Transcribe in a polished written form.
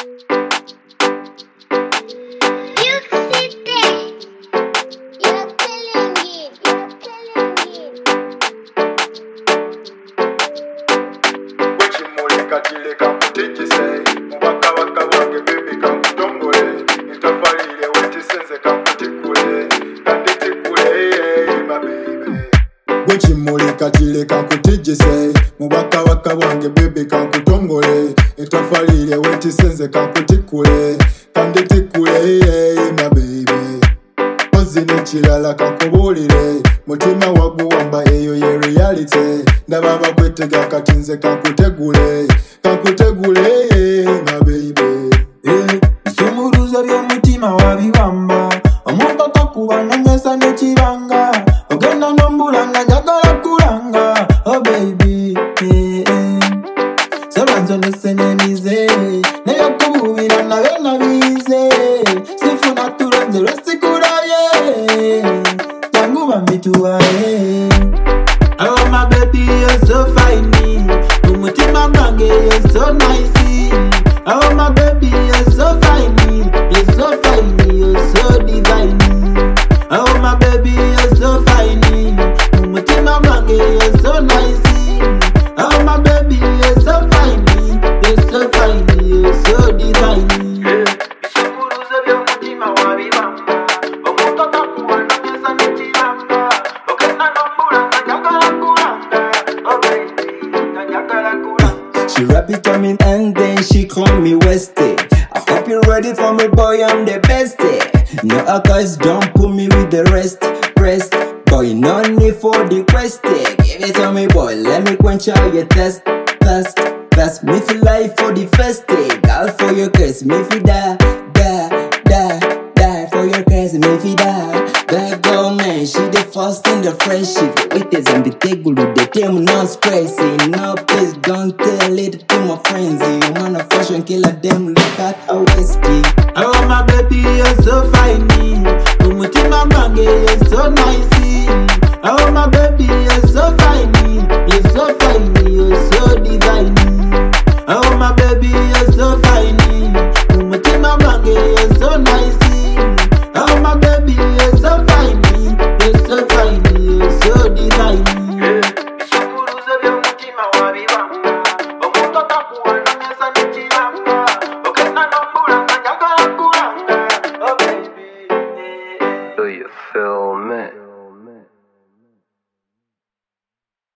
Katile kamutikise mubaka waka wange baby kamutongole nitafalile wetisenze kamutikule kanditikule my baby Gwechimuli katile kakutijise mubaka waka wange baby kakutongole nitafalile wetisenze kakutikule kanditikule my baby Ozine chilala kakubulile mutima waguwamba eyo ye reality ndaba bakwetega katinze kakutegule my baby Sumuruza bya mutima wabibamba omuntu atakuba nyesa nekibanga ogenda nombulanga njagala kulanga oh baby Sabanzo nesenemize neyakububira nabe nabize sifuna turenze lwesikulaye tanguba mbituwaye Oh my baby, you're so fine. Umutima mwange, you're so nice. Oh my baby, you're so fine. You're so fine, you're so divine. Oh my baby, you're so fine. Umutima mwange, you're so nice. Oh my baby, you're so fine. You're so fine, you're so divine. Isumuruza bya mutima wabibamba. Omuntu atakuba nyesa nekibanga. Ogenda nombulanga njagala kulanga. Oh baby, njagala kulanga. She rap it on me and then she call me Westy. I hope you're ready for me, boy, I'm the best. No guys, don't put me with the rest. Boy, no need for the quest. Give it to me, boy, let me quench out your thirst. Me feel life for the first day. Girl, for your kiss, me feel die. For your kiss, me feel die. That girl, man, she the first in the friendship. With this and be tegulu, the team no stressing. No, please don't tell it to my friends. You wanna fashion killer them, look at our whiskey. Oh my baby, you're so fine. Umutima mwange, you're so nice. Oh my baby, you're so fine. You're so fine, you're so divine. Oh my baby, you're so fine. Umutima mwange, you're so nice. Oh my baby, you're so fine. You're so fine, you're so divine. Isumuruza bya mutima wabibamba.